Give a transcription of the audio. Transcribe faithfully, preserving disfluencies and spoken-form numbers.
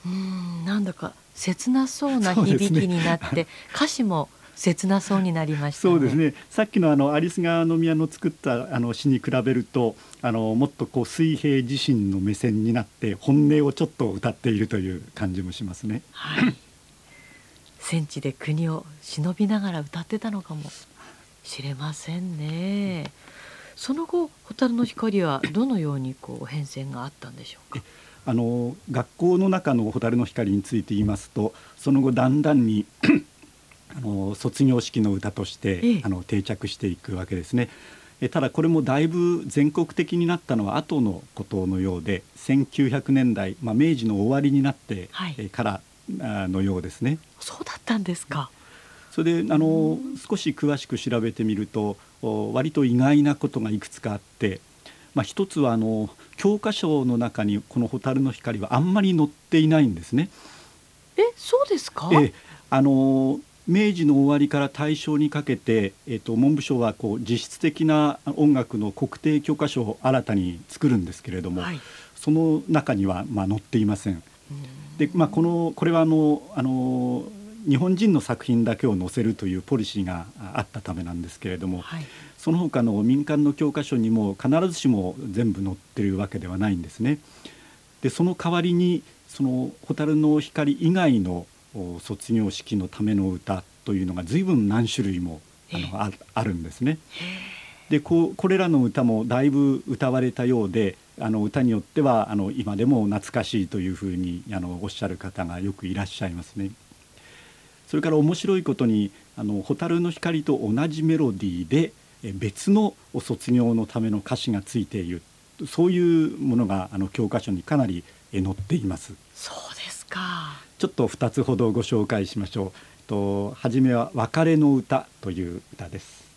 うーん、なんだか切なそうなそうですね。 響きになって、歌詞も切なそうになりましたね。 そうですね。さっきのあのアリス川宮の作ったあの詩に比べると、あのもっとこう水平自身の目線になって本音をちょっと歌っているという感じもしますね。 はい。戦地で国を忍びながら歌ってたのかもしれませんね。その後、蛍の光はどのようにこう変遷があったんでしょうか。 あの学校の中の蛍の光について言いますと、その後だんだんにあの卒業式の歌としてええ、 あの定着していくわけですね。えただこれもだいぶ全国的になったのは後のことのようで、せんきゅうひゃくねんだい、まあ、明治の終わりになってはい。 えからあのようですね。 そうだったんですか。 それでうーあのん。 少し詳しく調べてみると、お割と意外なことがいくつかあって、まあ、一つはあの教科書の中にこの「蛍の光」はあんまり載っていないんですね。 え、そうですか？ ええ、あの明治の終わりから大正にかけて、えっと、文部省はこう実質的な音楽の国定教科書を新たに作るんですけれども、 はい。 その中にはまあ載っていません。 うーで、まあ、こん。 のこれはあのあの日本人の作品だけを載せるというポリシーがあったためなんですけれども、 はい。 その他の民間の教科書にも必ずしも全部載っているわけではないんですね。でその代わりにその蛍の光以外のお卒業式のための歌というのが随分何種類もええ。 あのああるんですね。 へえ。 でこうこれらの歌もだいぶ歌われたようで、あの歌によってはあの今でも懐かしいというふうにあのおっしゃる方がよくいらっしゃいますね。それから面白いことに、あの蛍の光と同じメロディーでえ別の卒業のための歌詞がついている、そういうものがあの教科書にかなりえ載っています。 そうですか。 ちょっとふたつほどご紹介しましょう。と初めは「別れの歌」という歌です。